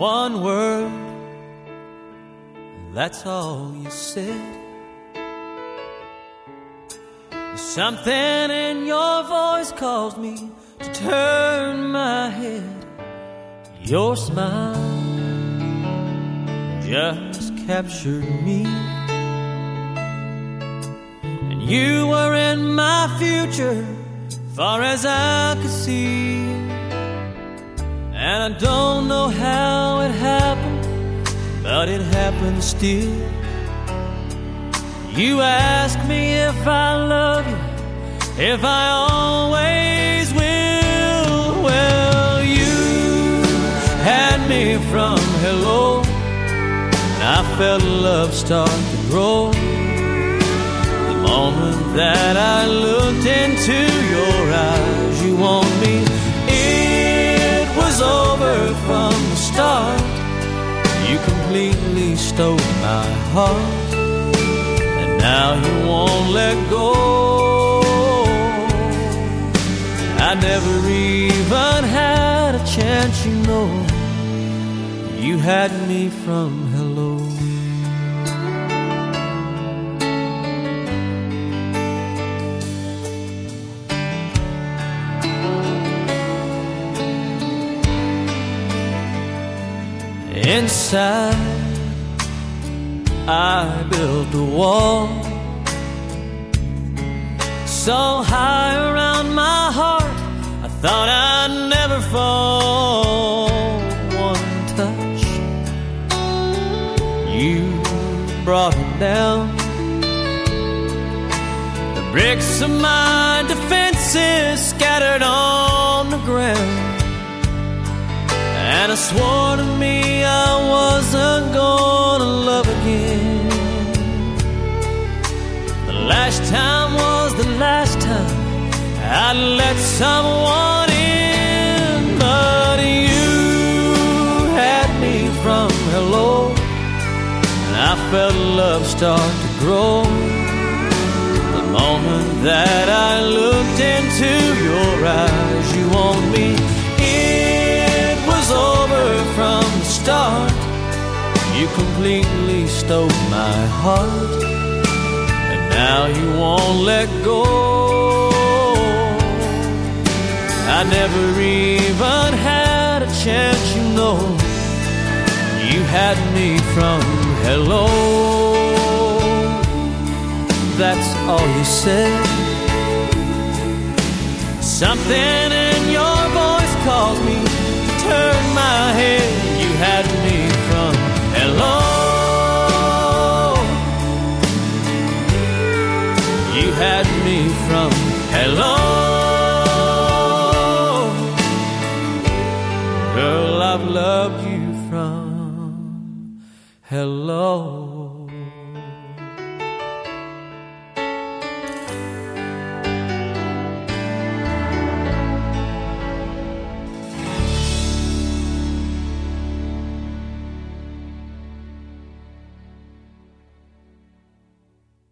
one word, that's all you said. Something in your voice caused me to turn my head. Your smile just captured me, and you were in my future, far as I could see. And I don't know how it happened, but it happened still. You asked me if I love you, if I always will. Well, you had me from hello, and I felt love start to grow. The moment that I looked into your eyes, you want me. It was over from the start. You completely stole my heart, and now you won't let go. I never even had a chance, you know. You had me from hello. Inside, I built a wall so high around my heart, I thought I'd never fall. One touch, you brought it down. The bricks of my defenses scattered on the ground, and I swore to me I wasn't gonna love again. The last time was the last time I'd let someone in, but you had me from hello, and I felt love start to grow. The moment that I looked into your eyes, you want me. It was over from the start. You completely stole my heart, and now you won't let go. I never even had a chance, you know. You had me from hello, that's all you said. Something in your voice calls me